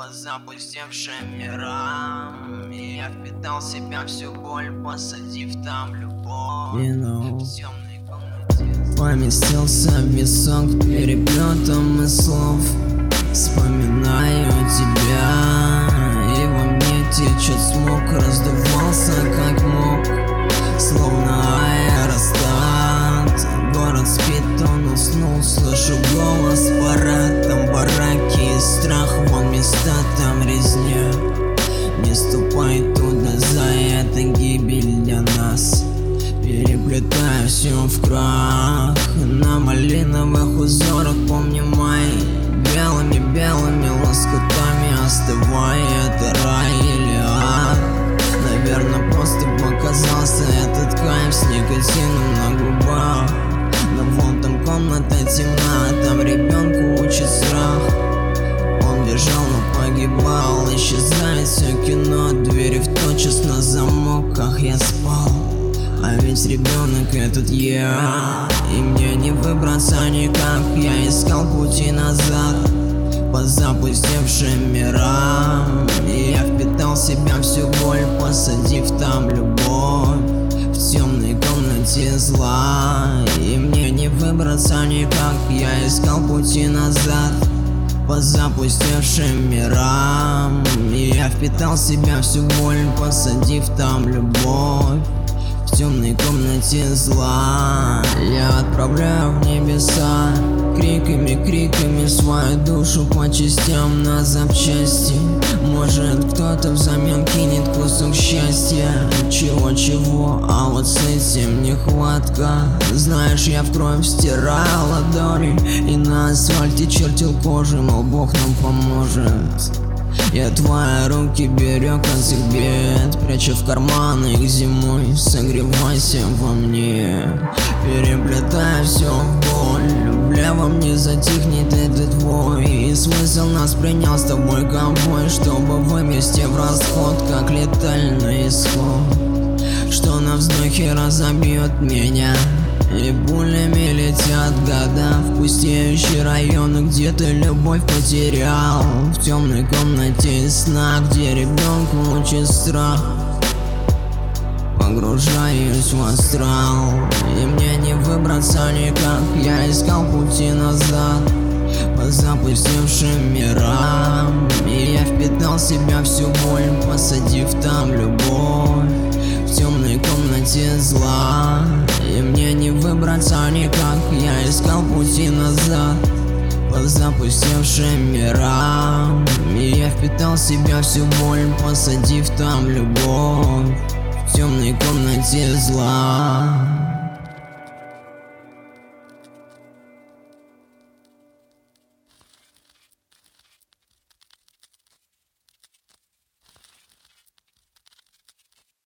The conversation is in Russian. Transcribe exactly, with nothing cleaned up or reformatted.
запустевшим мирам. И я впитал в себя всю боль, посадив там любовь. You know. В темной комнате поместился в висок переплетом из слов. Вспоминаю тебя, и во мне течет смог, раздувался как мог, словно аэростат. Город спит, он уснул, слышу голос, парад, там бараки и страх, вон места, там резня. Не ступай туда, за это гибель для нас. Переплетаю все в крах, на малиновых узорах помню май. Белыми-белыми лоскутами остывая, это рай или ад. Наверное, просто показался этот кайф с никотином на губах. Но вон там комната темна, там ребенку учит страх. Он бежал, но погибал, исчезает все кино. Двери в тотчас на замок, ах, я спал. А ведь ребенок этот я, и мне не выбраться никак. Я искал пути назад по запустевшим мирам. И я впитал в себя всю боль, посадив там любовь. В темной комнате зла, и мне не выбраться никак. Я искал пути назад по запустевшим мирам. И я впитал в себя всю боль, посадив там любовь. В темной комнате зла я отправляю в небеса криками, криками свою душу по частям на запчасти. Может, кто-то взамен кинет кусок счастья. Чего-чего, а вот с этим нехватка. Знаешь, я в кровь стирал ладони и на асфальте чертил кожу, мол, Бог нам поможет. Я твои руки берег от всех бед, прячу в карманы их зимой. Согревайся во мне, переплетая все в боль. В левом не затихнет этот вой, и смысл нас принял с тобой ковбой, чтобы вымести в расход, как летальный исход, что на вздохе разобьет меня. И пулями летят года в пустеющие районы, где ты любовь потерял. В темной комнате сна, где ребенку учит страх. Погружаюсь в астрал, и мне не выбраться никак. Я искал пути назад по запустевшим мирам. И я впитал в себя всю боль, посадив там любовь. В темной комнате зла, и мне не выбраться никак. Я искал пути назад по запустевшим мирам. И я впитал в себя всю боль, посадив там любовь. В темной комнате зла.